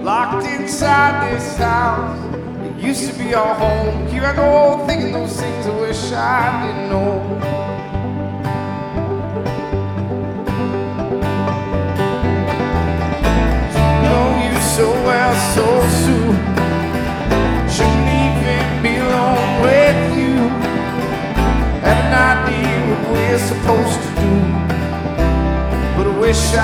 locked inside this house. It used to be our home. Here I go, thinking those things I wish I didn't know. Know you so well, so soon.